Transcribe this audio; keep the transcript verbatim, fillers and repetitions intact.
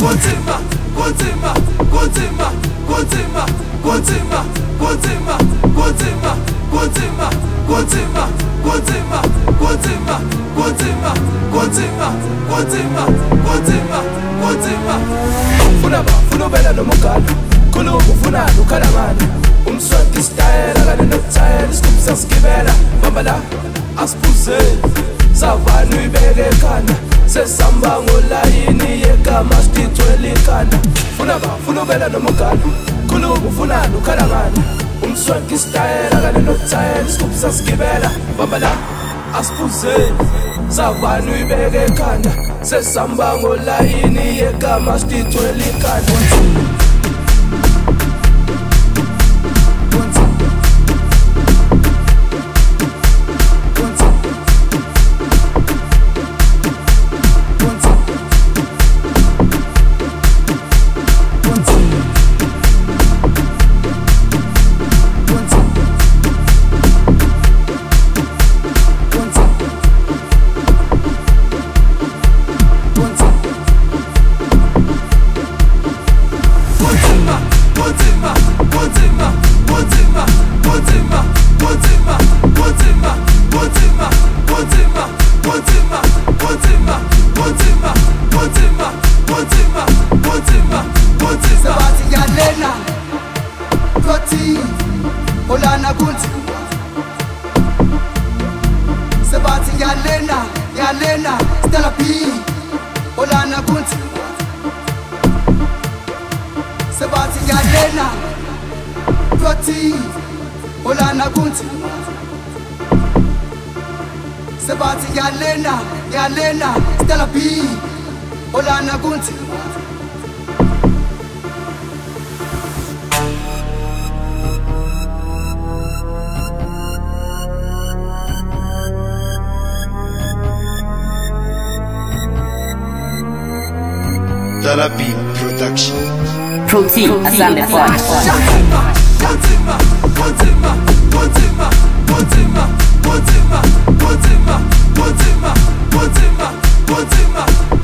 kunzima, kunzima, kunzima, kunzima, kunzima, kunzima, kunzima, kunzima, kunzima, kunzima, kunzima, kunzima, kunzima, kunzima, kunzima, kunzima. Funa ba, funa bela nomugalo, khuluma ufuna ukhalamana. Umswati style akade nothayela, isikupsa skibela, bamba la aspuze. Savana uyibeke ekhanda, sesihamba ngolayini yegama sithwele ikhanda. Funa ba, funa bela nomugalo, khuluma ufuna ukhalamana. Umswati style akade nothayela, isikupsa skibela, bamba la aspuze. Savana uyibeke ekhanda, sesihamba ngolayini yegama sithwele ikhanda. Olana kunzi Sebati yalena, yalena, Stella P Olana kunzi Sebati yalena Proti Olana kunzi Sebati yalena, yalena, Stella P Olana kunzi Stella P Production. Protein Assembly Force. Kunzima, kunzima, kunzima, kunzima, kunzima, kunzima, kunzima, kunzima, kunzima,